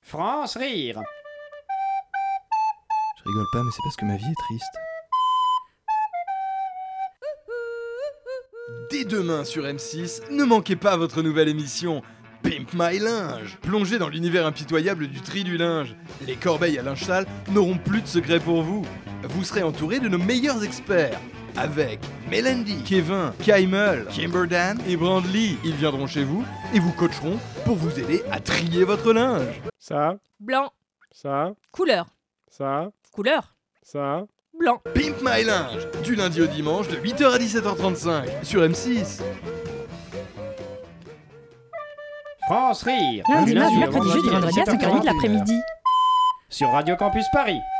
France Rire. Je rigole pas, mais c'est parce que ma vie est triste. Dès demain sur M6, ne manquez pas votre nouvelle émission Pimp My Linge. Plongez dans l'univers impitoyable du tri du linge. Les corbeilles à linge sale n'auront plus de secrets pour vous. Vous serez entouré de nos meilleurs experts. Avec Mélanie, Kevin, Kaimel, Kimberdan et Brandley. Ils viendront chez vous et vous coacheront pour vous aider à trier votre linge. Ça, Blanc. ça, Couleur. ça, Couleur. ça. Blanc. Pimp My Linge, du lundi au dimanche de 8h à 17h35 sur M6. France Rire. Lundi, Du mardi, au mercredi, jeudi, vendredi à 5h30 de l'après-midi. Sur Radio Campus Paris.